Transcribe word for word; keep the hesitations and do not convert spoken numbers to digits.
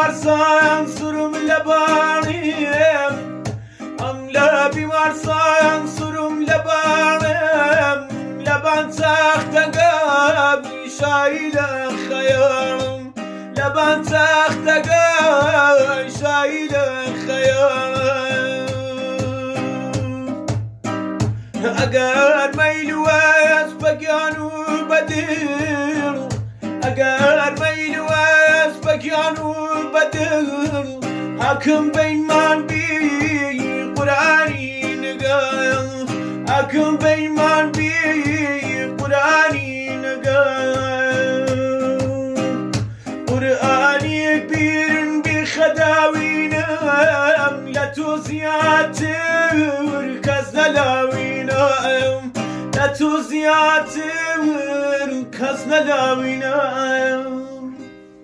بیمارسان سرم لبانم ئەم لە بیمارسان سرم لەبانم لەبان چاختەگەمی شایی لە خەیاڵم لەبان چاختەگەی شایی لە خەیاڵم ئەگەر مەیل وەز بەگیان و بەدڵ ئەگەر مەیل وەز بەگیان و بەدڵ حاکم بەینمان بی قورئانی نگەڵ حاکم بەینمان بی قورئانی نگەڵ قورئانیەک بیرن بیخەداوینم لە تۆ زیاتر کەس نەلاوینم لە تۆ زیاتر کەس نەلاوینم